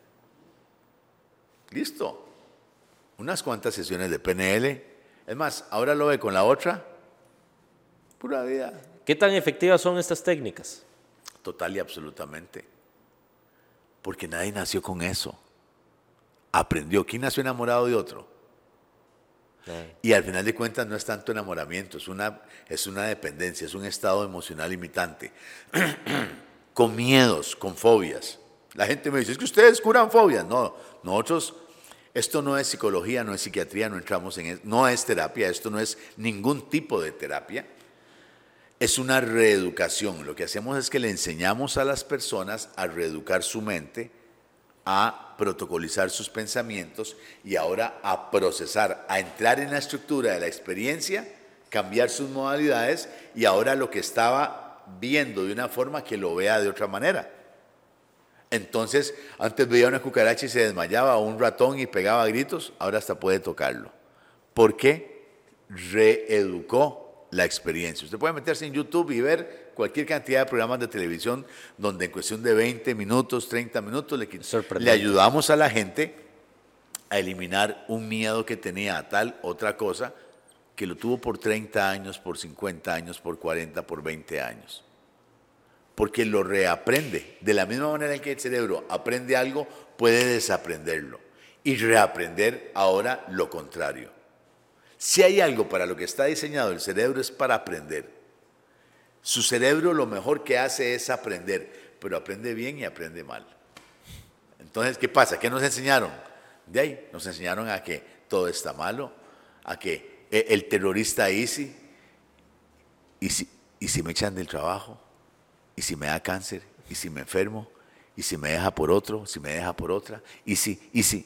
Listo. Unas cuantas sesiones de PNL. Es más, ahora lo ve con la otra. Pura vida. ¿Qué tan efectivas son estas técnicas? Total y absolutamente. Porque nadie nació con eso. Aprendió. ¿Quién nació enamorado de otro? Y al final de cuentas no es tanto enamoramiento, es una dependencia, es un estado emocional limitante. Con miedos, con fobias. La gente me dice, es que ustedes curan fobias. No, nosotros, esto no es psicología, no es psiquiatría, no entramos en eso, no es terapia, esto no es ningún tipo de terapia. Es una reeducación. Lo que hacemos es que le enseñamos a las personas a reeducar su mente, a protocolizar sus pensamientos y ahora a procesar, a entrar en la estructura de la experiencia, cambiar sus modalidades y ahora lo que estaba viendo de una forma que lo vea de otra manera. Entonces, antes veía una cucaracha y se desmayaba, o un ratón y pegaba gritos, ahora hasta puede tocarlo. ¿Por qué? Reeducó la experiencia. Usted puede meterse en YouTube y ver cualquier cantidad de programas de televisión donde en cuestión de 20 minutos, 30 minutos le ayudamos a la gente a eliminar un miedo que tenía a tal otra cosa que lo tuvo por 30 años, por 50 años, por 40, por 20 años. Porque lo reaprende. De la misma manera en que el cerebro aprende algo, puede desaprenderlo y reaprender ahora lo contrario. Si hay algo para lo que está diseñado el cerebro es para aprender. Su cerebro lo mejor que hace es aprender, pero aprende bien y aprende mal. Entonces, ¿qué pasa? ¿Qué nos enseñaron? De ahí nos enseñaron a que todo está malo, a que el terrorista easy, y si me echan del trabajo, y si me da cáncer, y si me enfermo, y si me deja por otro, si me deja por otra, y si.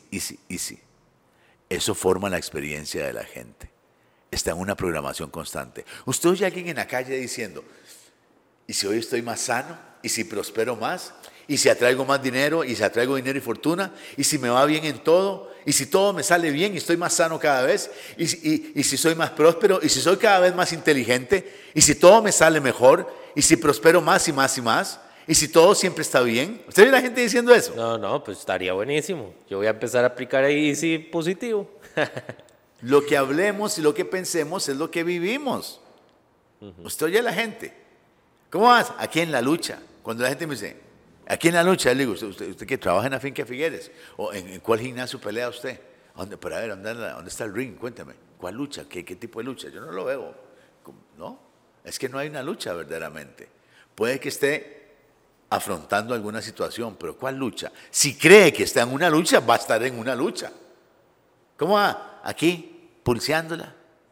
Eso forma la experiencia de la gente. Está en una programación constante. Usted oye a alguien en la calle diciendo, ¿y si hoy estoy más sano? ¿Y si prospero más? ¿Y si atraigo más dinero? ¿Y si atraigo dinero y fortuna? ¿Y si me va bien en todo? ¿Y si todo me sale bien y estoy más sano cada vez? ¿Y si soy más próspero? ¿Y si soy cada vez más inteligente? ¿Y si todo me sale mejor? ¿Y si prospero más y más y más? ¿Y si todo siempre está bien? ¿Usted ve la gente diciendo eso? No, pues estaría buenísimo. Yo voy a empezar a aplicar ahí Easy positivo. Lo que hablemos y lo que pensemos es lo que vivimos. Usted oye a la gente. ¿Cómo vas? Aquí en la lucha. Cuando la gente me dice, aquí en la lucha, le digo, ¿usted que trabaja en la finca Figueres? ¿O en cuál gimnasio pelea usted? Para ver, ¿dónde está el ring? Cuéntame. ¿Cuál lucha? ¿Qué tipo de lucha? Yo no lo veo. ¿No? Es que no hay una lucha verdaderamente. Puede que esté afrontando alguna situación, pero ¿cuál lucha? Si cree que está en una lucha, va a estar en una lucha. ¿Cómo va? Aquí, pulseándola.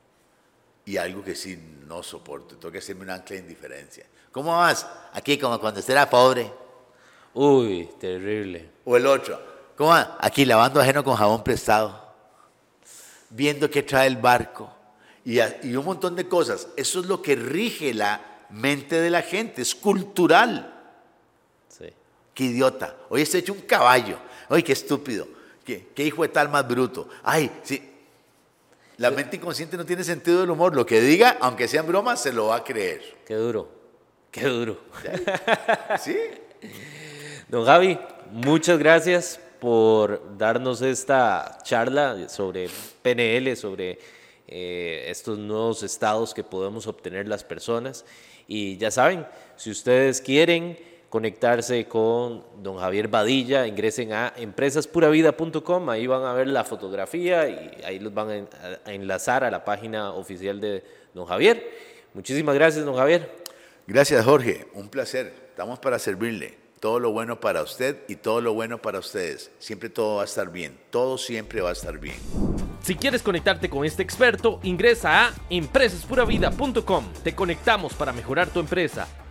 Y algo que sí no soporto, tengo que hacerme un ancla de indiferencia. ¿Cómo vas? Aquí como cuando usted era pobre. Uy, terrible. O el otro, ¿cómo va? Aquí lavando ajeno con jabón prestado, viendo qué trae el barco y un montón de cosas. Eso es lo que rige la mente de la gente, es cultural. Sí. Qué idiota. Hoy estoy hecho un caballo. Oye, qué estúpido. ¿Qué hijo de tal más bruto? Ay, sí. La mente inconsciente no tiene sentido del humor. Lo que diga, aunque sean bromas, se lo va a creer. Qué duro. Qué duro. ¿Sí? Don Javi, muchas gracias por darnos esta charla sobre PNL, sobre estos nuevos estados que podemos obtener las personas. Y ya saben, si ustedes quieren conectarse con don Javier Badilla, ingresen a empresaspuravida.com, ahí van a ver la fotografía y ahí los van a enlazar a la página oficial de don Javier. Muchísimas gracias, don Javier. Gracias, Jorge. Un placer. Estamos para servirle. Todo lo bueno para usted y todo lo bueno para ustedes. Siempre todo va a estar bien. Todo siempre va a estar bien. Si quieres conectarte con este experto, ingresa a empresaspuravida.com. Te conectamos para mejorar tu empresa.